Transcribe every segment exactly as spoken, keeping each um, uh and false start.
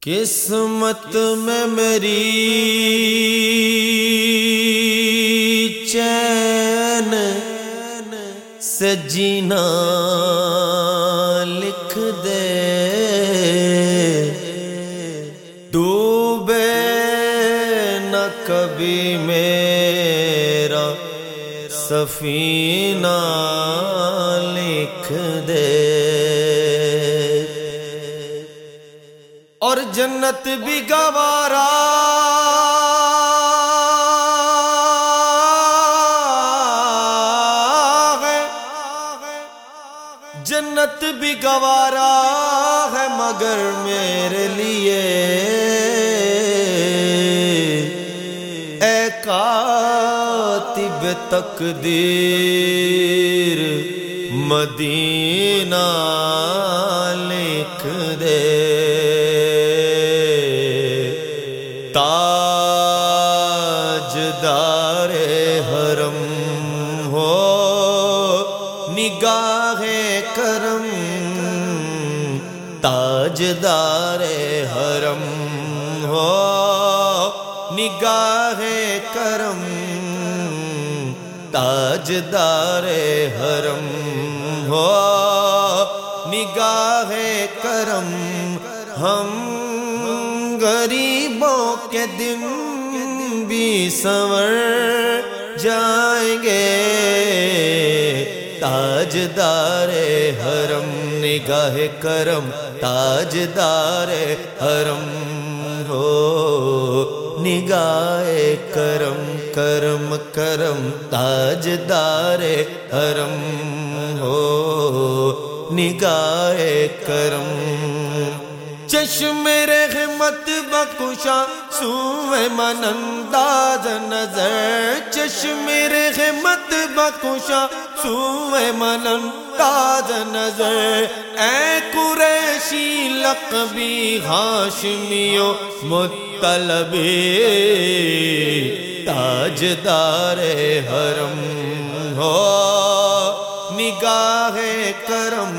قسمت میں میری چین سے جینا لکھ دے، ڈوبے نہ کبھی میرا سفینہ لکھ دے، اور جنت بھی گوارا ہے، جنت بھی گوارا ہے مگر میرے لیے اے کاتب تقدیر مدینہ لکھ دے، تاجدار حرم ہو نگاہ کرم، تاجدار حرم ہو نگاہ کرم، تاجدار حرم ہو نگاہ کرم، ہم غریبوں کے دن بھی سنور جائیں گے، تاجدار حرم نگاہ کرم، تاجدار حرم ہو نگاہ کرم، کرم کرم تاجدار حرم ہو نگاہ کرم، چشم رحمت بخشا سوئے من انداز نظر، چشم رحمت بخشا سوئے من انداز نظر، اے قریشی لقبی ہاشمیو مطلبی، تاجدار حرم ہو نگاہ کرم،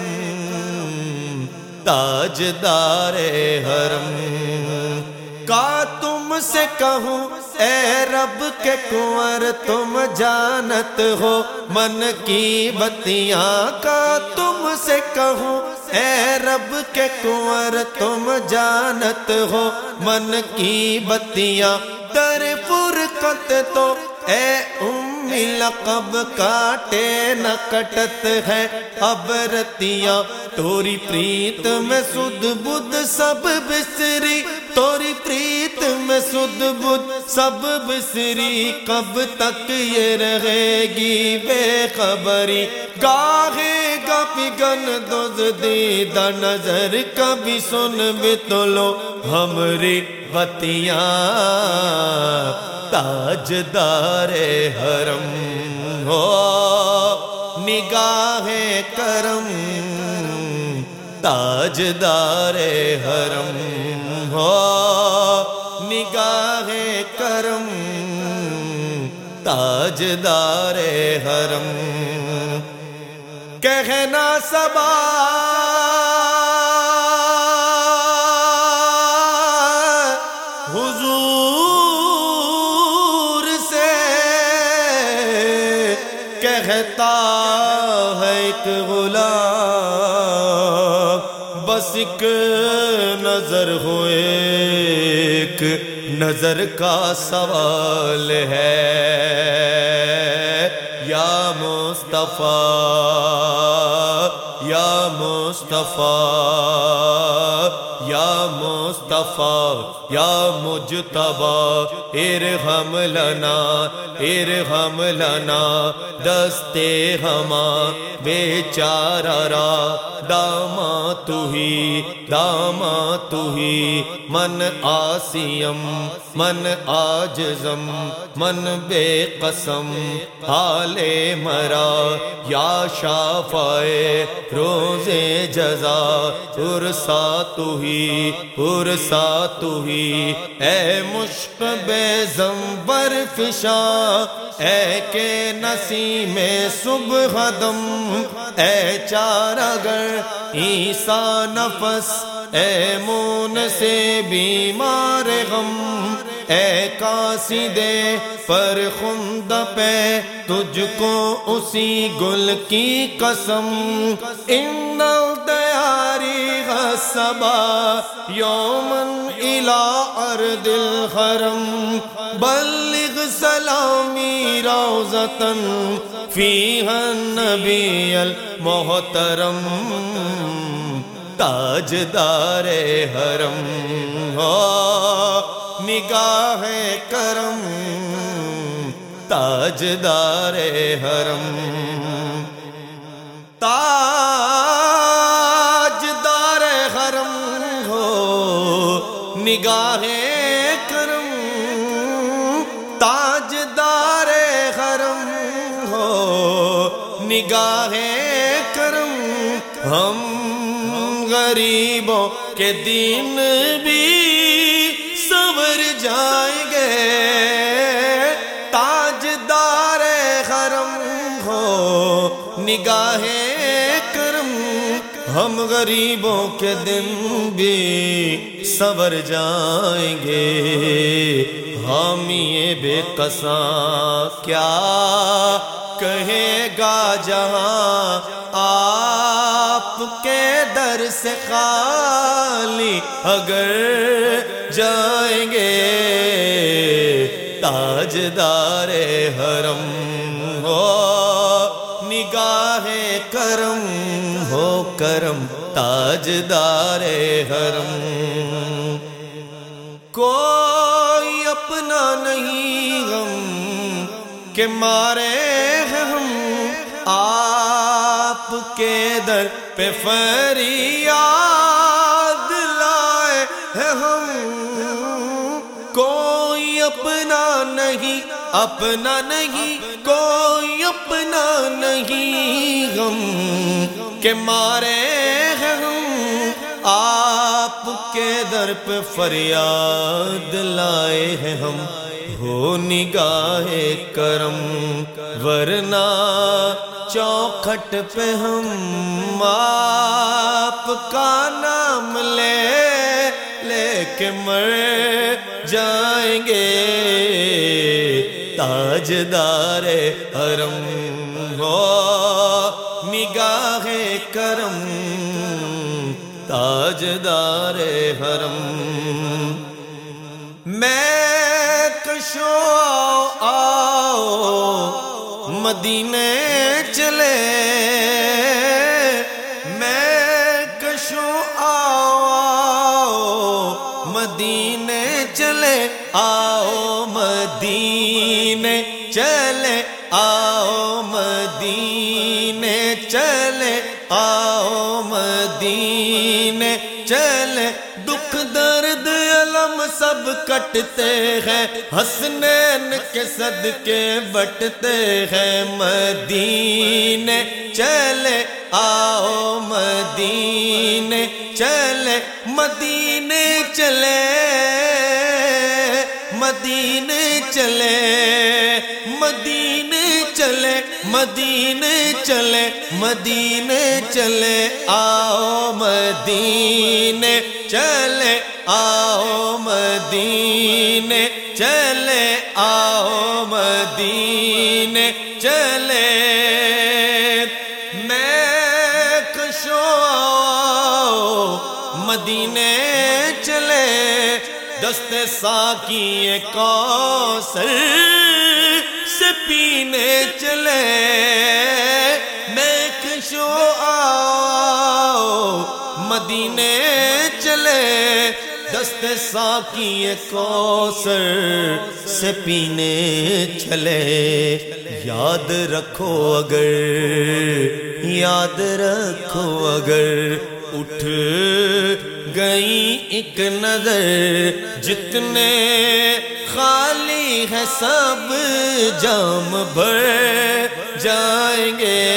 تاجدار حرم، کا تم سے کہوں اے رب کے کنور تم جانت ہو من کی بتیاں، کا تم سے کہوں اے رب کے کنور تم جانت ہو من کی بتیاں، در فرقت تو اے امی لقب کاٹے نہ کٹت ہے اب رتیاں، توری پریت میں سدھ بدھ سب بسری، توری پریت میں سدھ بدھ سب بسری، کب تک یہ رہے گی بے خبری، گاہے گا پگن دزدیدہ نظر، کبھی سن بھی تو لو ہمری بتیاں، تاجدار حرم ہو نگاہ کرم، تاجدار حرم ہو نگاہ کرم، تاجدار حرم، کہنا صبا حضور سے کہتا ہے ایک غلام، بس ایک نظر ہو ایک نظر کا سوال ہے، یا مصطفیٰ یا مصطفیٰ یا مصطفیٰ یا مجتبیٰ، ارحم لنا ارحم لنا دستے ہما بیچارہ را، داما تو ہی داما تو ہی، من آسیم من آجزم من بے قسم حال مرا، یا شافع روز جزا ارسا تو ہی ارسا تو ہی، اے مشک بے زمبر فشا، اے کہ نسیم صبح دم، اے چارہ گر عیسیٰ نفس اے مون سے بیمار غم، اے قاصدے پر خند پہ تجھ کو اسی گل کی قسم، ان الدیاری غصبا یومن الى ارض الحرم، بلغ سلامی روضتن فیہا النبی المحترم، تاجدار حرم ہو نگاہ کرم، تاجدار حرم، تاجدار حرم ہو نگاہ کرم، تاجدار حرم ہو نگاہ کرم، ہم غریبوں کے دین بھی سنور جائیں گے، تاجدار حرم ہو نگاہ کرم، ہم غریبوں کے دن بھی سنور جائیں گے، حامی بے قصاں کیا کہے گا جہاں آپ کے در سے خالی اگر جائیں گے، تاجدار حرم ہو نگاہ کرم، ہو کرم تاجدار حرم، کوئی اپنا نہیں غم کہ مارے ہیں ہم، آپ کے در پہ فریاد لائے ہیں ہم، کوئی اپنا نہیں اپنا نہیں کوئی اپنا نہیں غم کہ مارے ہیں ہم، آپ کے در پہ فریاد لائے ہیں ہم، ہو نگاہ کرم، ورنہ چوکھٹ پہ ہم آپ کا نام لے لے کے مر جائیں گے، تاجدار حرم ہو نگاہ کرم، تاجدار حرم، میں کشو آؤ مدینے چلے، میں کشو آؤ مدینے چلے، آؤ مدینے چلے، آؤ مدینے چلے، آؤ مدینے چلے، دکھ درد علم سب کٹتے ہیں، حسنین کے صدقے بٹتے ہیں، مدینے چلے، آؤ مدینے چلے، مدینے چلے، مدینے چلے، مدینے چلے، مدینے چلے، مدینے چلے، آؤ مدینے چلے، آؤ مدینے چلے، آؤ مدینے چلے، میں کشو آؤ مدینے چلے، دست ساقی کوثر سے پینے چلے، میں کشو آؤ مدینے چلے، دست ساقی کوثر سے پینے چلے، یاد رکھو اگر یاد رکھو اگر اٹھ گئی ایک نظر، جتنے خالی ہے سب جام بھر جائیں گے،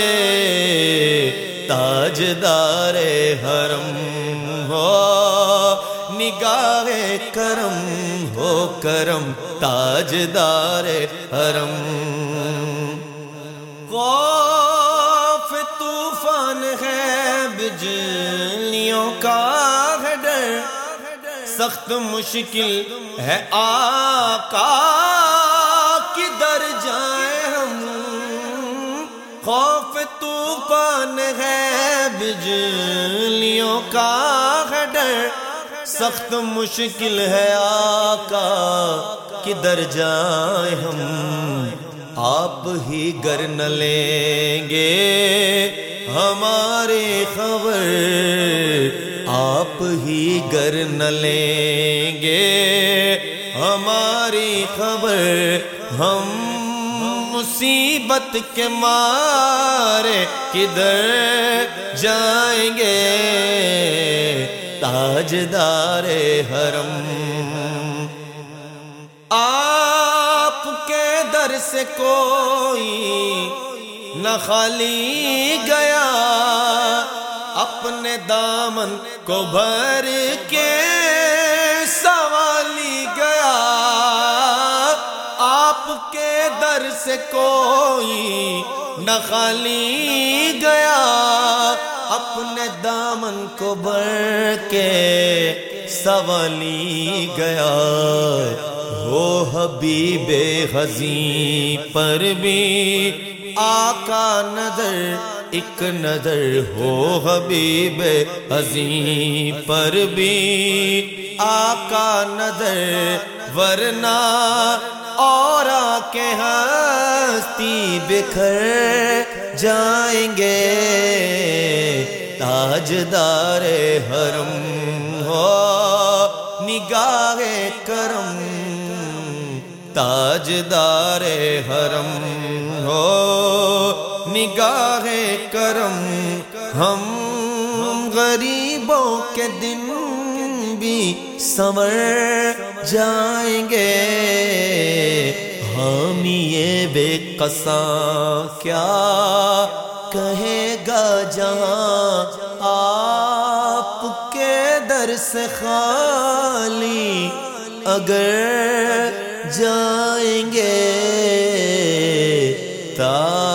تاجدار حرم ہو نگاہ کرم، ہو کرم تاجدار حرم، خوف طوفان ہے بجلیوں کا ہے سخت مشکل ہے آقا کدھر جائیں ہم، خوف طوفان ہے بجلیوں کا ہے ڈر، سخت مشکل ہے آقا کدھر جائیں ہم، آپ ہی گر نہ لیں گے ہماری خبر، آپ ہی گر نہ لیں گے ہماری خبر، ہم مصیبت کے مارے کدھر جائیں گے تاجدار حرم، آپ کے در سے کوئی نہ خالی گیا، اپنے دامن کو بھر کے سوالی گیا، آپ کے در سے کوئی نہ خالی گیا، اپنے دامن کو بھر کے سوالی گیا، ہو حبیب حزین پر بھی آقا نظر ایک نظر، ہو حبیب حزین پر بھی آقا نظر، ورنہ اور کے ہستی بکھر جائیں گے تاجدار حرم، ہو نگاہ کرم تاجدار حرم، ہو نگاہ کرم، ہم غریبوں کے دن بھی سنور جائیں گے، حامی بے قصاں کیا کہے گا جہاں آپ کے در سے خالی اگر جائیں گے تا